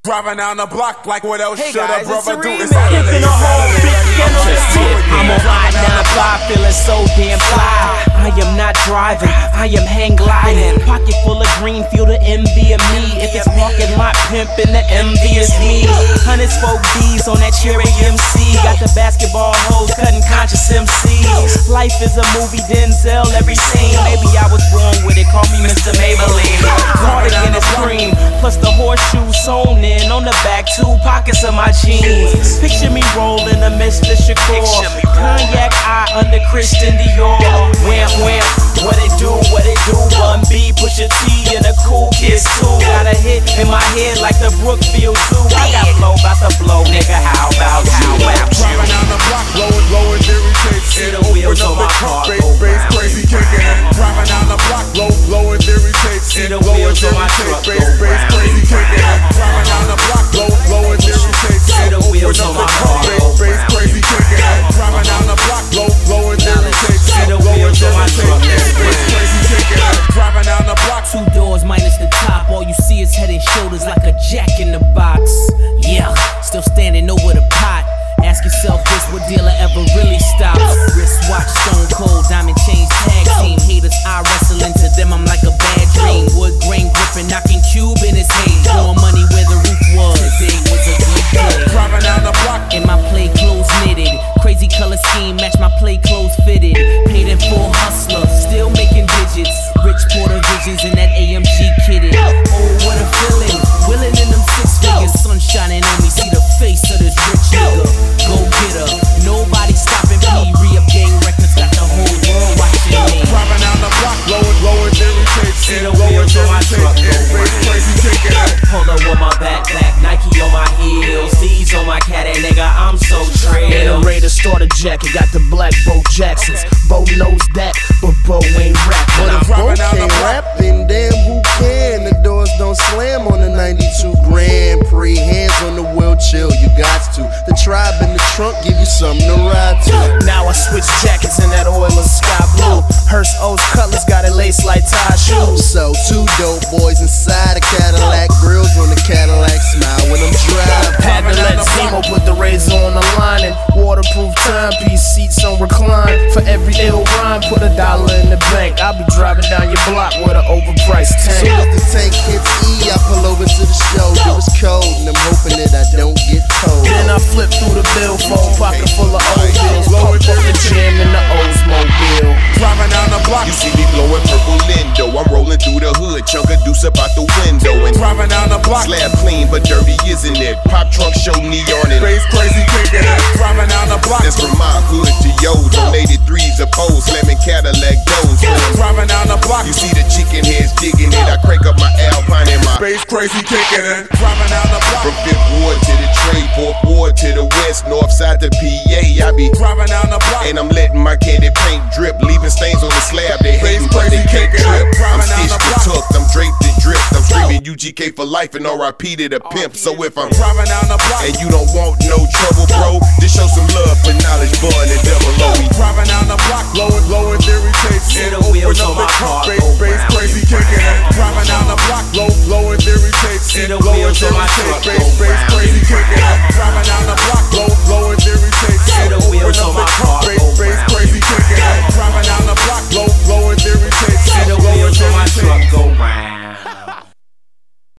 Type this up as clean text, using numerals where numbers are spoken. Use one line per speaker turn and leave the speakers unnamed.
Driving down the block like what else should a brother do?
It's kicking a whole big get on the tip. I'm a ride down the block, feeling so damn fly. I am not driving, I am hang gliding. Pocket full of green, feel the envy of me. If it's parking lot pimping, the envy is me. Hundreds folk D's on that cherry MC. Got the basketball hoes cutting conscious MCs. Life is a movie, Denzel every scene. Maybe I was born with it, call me Mr. Maybelline. Cardigan is cream, plus the horseshoe sewn in on the back, 2 pockets of my jeans. Picture me rolling a Mr. Shakur, cognac eye under Christian Dior. Wham wham, what it do, what it do? 1B, push a T and a cool kiss too. Got a hit in my head like the Brookfield Zoo. I got flow about to blow, nigga. How about you?
Driving down the block, blowing theory tapes.
See the wheels on my car,
bass crazy kicking it. Driving down the block, blowing theory tapes.
See the wheels on my truck,
bass crazy kicking it. Driving down the block, blowing theory tapes.
See the wheels on my car,
bass crazy kicking it. Driving down the block, blowing theory tapes.
See the wheels on my truck,
bass crazy kicking it. Driving down the block,
2 doors minus the top. All you see is head and shoulders like a jack in the box. Yeah, still standing over the pot. Ask yourself this, what dealer ever really stops? Wristwatch, stone cold, diamond chains, tag team. Haters, I wrestle into them, I'm like a bad dream. Wood grain gripping, knocking cube in his head. Throwing money where the roof was. Today was a good day.
Driving down the block,
and my play clothes knitted. Crazy color scheme, match my play clothes fitted. Paid in full hustler, still making digits. Rich Porter visions in that AMG kitted. Oh, what a feeling, willing in them 6 figures. Sun shining on me, see the face of this rich nigga. Go get her, nobody stopping me. Re-up gang records, got the whole world watching me.
Driving down the block, blowing theory tapes.
See the wheels on my truck,
bass crazy kicking it.
Hold up with my backpack, Nike on my heels, D's on my cat, and nigga, I'm so trail.
In a Raider starter jacket, got the black Bo Jacksons. Bo knows that, but Bo ain't rap.
But if Bo can't rap, then damn who can? The doors don't slam on the 92 Grand Prix. Hands on the wheel, chill, you got to. The tribe in the trunk give you something to ride to.
Now I switch jackets in that oil and sky blue. Hearst O's Cutlass got it laced like tie shoes.
So 2 dope boys inside a Cadillac, grills on the Cadillac, smile when I'm driving.
Had to let Zemo put the razor on the line and waterproof timepiece, seats on recline. For every ill rhyme, put $1 in the bank. I'll be driving down your block with an overpriced tank.
Soon as the tank hits E, I pull over to the show. It was cold and I'm hoping that I don't get cold.
Then I flip through the billfold, pocket full of old bills. Pump up the jam in the Oldsmobile.
Driving down the block,
you see me blowing purple Lindo. I'm rolling through the hood, chunk a deuce up out the window. And
driving down the block,
slab clean but dirty, isn't it? Pop trunk show neon and
bass crazy kicking it. Driving down the block,
that's from my hood to yours. On 83s a pole, slamming Cadillac doors.
Driving down the block,
you see the chicken heads digging it. I crank up my Alpine and my
bass crazy kicking it. Driving down the block,
from 5th Ward to the trade, 4th Ward to the west, north side to PA. I be
driving down the block,
and I'm letting my candy paint drip, leaving stains on the slab. They hating but they can't trip. I'm stitched and tucked, I'm draped and dripped. I'm screaming UGK for life and RIP to the pimp. So if I'm
driving down the block
and you don't want no trouble, bro, just show some love for knowledge, bun and double O.
Driving down the block, blowing theory tapes.
See the wheels on my car,
bass crazy kicking it. Driving down the block, blowing theory tapes.
See the wheels on my truck,
bass crazy kicking it. Driving down the block.